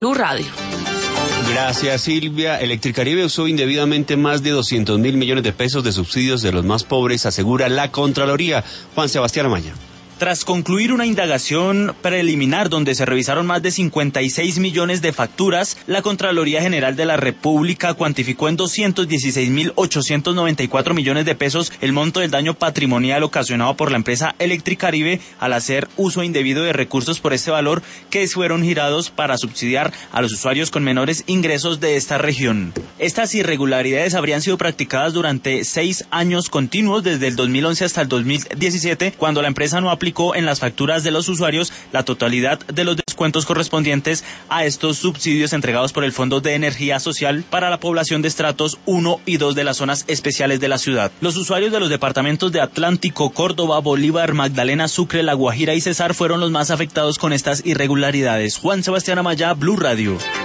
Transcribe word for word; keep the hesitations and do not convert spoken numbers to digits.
Blue Radio. Gracias, Silvia. Electricaribe usó indebidamente más de doscientos mil millones de pesos de subsidios de los más pobres, asegura la Contraloría. Juan Sebastián Amaya. Tras concluir una indagación preliminar donde se revisaron más de cincuenta y seis millones de facturas, la Contraloría General de la República cuantificó en doscientos dieciséis mil ochocientos noventa y cuatro millones de pesos el monto del daño patrimonial ocasionado por la empresa Electricaribe al hacer uso indebido de recursos por este valor que fueron girados para subsidiar a los usuarios con menores ingresos de esta región. Estas irregularidades habrían sido practicadas durante seis años continuos, desde el dos mil once hasta el dos mil diecisiete, cuando la empresa no aplicó en las facturas de los usuarios la totalidad de los descuentos correspondientes a estos subsidios entregados por el Fondo de Energía Social para la población de estratos uno y dos de las zonas especiales de la ciudad. Los usuarios de los departamentos de Atlántico, Córdoba, Bolívar, Magdalena, Sucre, La Guajira y Cesar fueron los más afectados con estas irregularidades. Juan Sebastián Amaya, Blue Radio.